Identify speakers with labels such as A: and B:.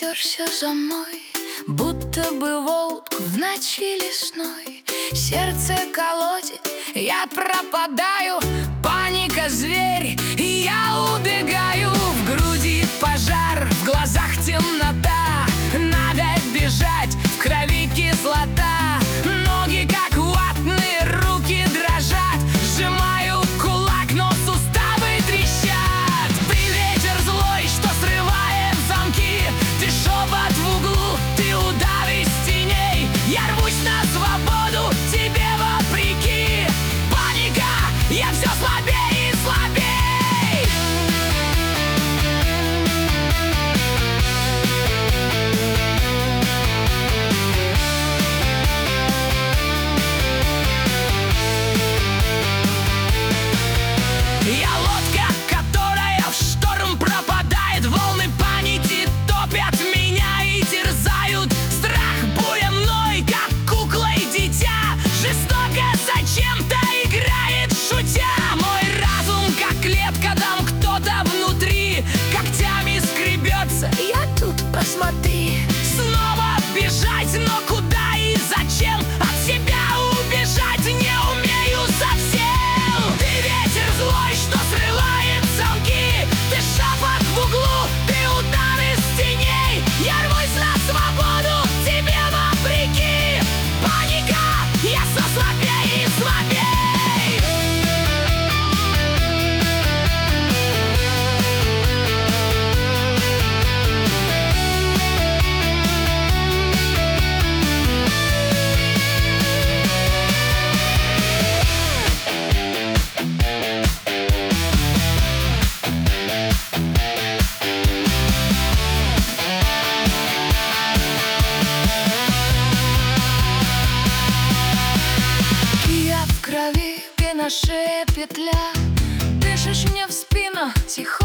A: несешься за мной, будто бы волк в ночи лесной. Сердце колотит, я пропадаю, паника, зверь, и я убегаю. В груди пожар, в глазах темнота, надо бежать, в крови кислота. Ноги как ватные, руки дрожат, сжимаю кулак, но суставы трещат. Ты ветер злой, что срывает замки, ты шепот в углу, ты удар из теней. Я рвусь на свободу, тебе вопреки. Паника, я все слабее и слабее. Я лодка, которая в шторм пропадает. Волны паники топят меня и терзают. Страх буя мной, как куклой дитя, жестоко зачем-то играет, шутя. Мой разум, как клетка, там кто-то внутри когтями скребется. Я тут, посмотри. Снова бежать, но куда и зачем? От себя убежать не умею совсем. Ты ветер злой, что срывает замки, ты шепот в углу, ты удар из теней. Я рвусь на свободу, тебе вопреки. Паника, я все слабее и слабей. Я в крови, на шее петля, дышишь мне в спину тихо.